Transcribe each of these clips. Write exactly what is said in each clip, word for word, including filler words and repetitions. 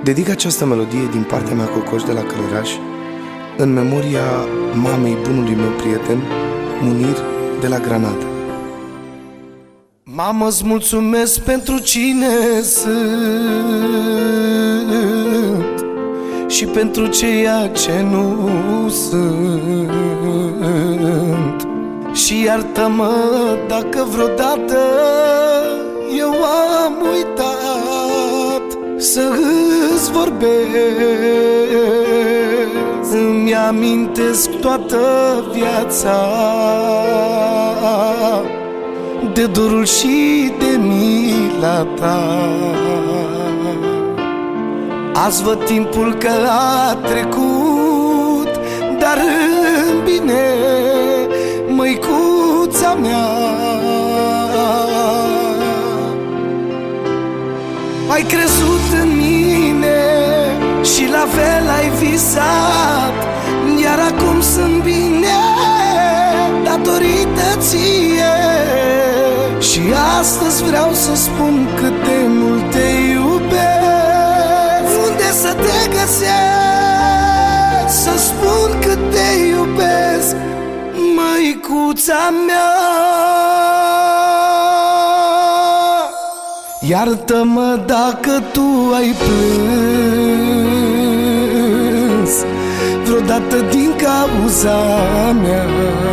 Dedic această melodie din partea mea Cocoș de la Călăraș în memoria mamei bunului meu prieten, Munir de la Granada. Mamă, îți mulțumesc pentru cine sunt și pentru ceea ce nu sunt. Și iartă-mă dacă vreodată eu am uitat să îți vorbesc. Îmi amintesc toată viața de dorul și de mila ta. Azi văd timpul că a trecut, dar în bine, măicuța mea. Ai crezut în mine și la fel ai visat, iar acum sunt bine datorită ție. Și astăzi vreau să spun cât de mult te iubesc. Unde să te găsesc, să spun cât te iubesc, măicuța mea. Iartă-mă dacă tu ai plâns vreodată din cauza mea.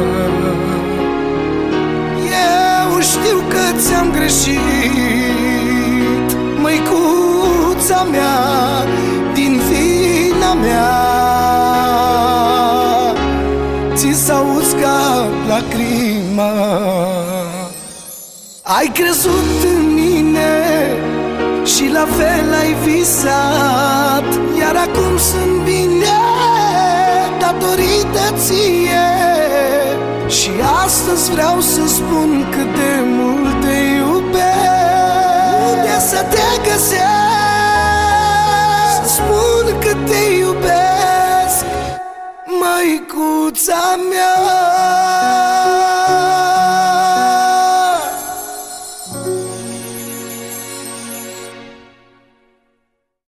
Eu știu că ți-am greșit, măicuța mea, din vina mea. Ți s-a uscat lacrima. Ai crezut în mine și la fel ai visat, iar acum sunt bine datorită ție. Și astăzi vreau să spun cât de mult te iubesc. Unde să te găsesc, să spun cât te iubesc, măicuța mea.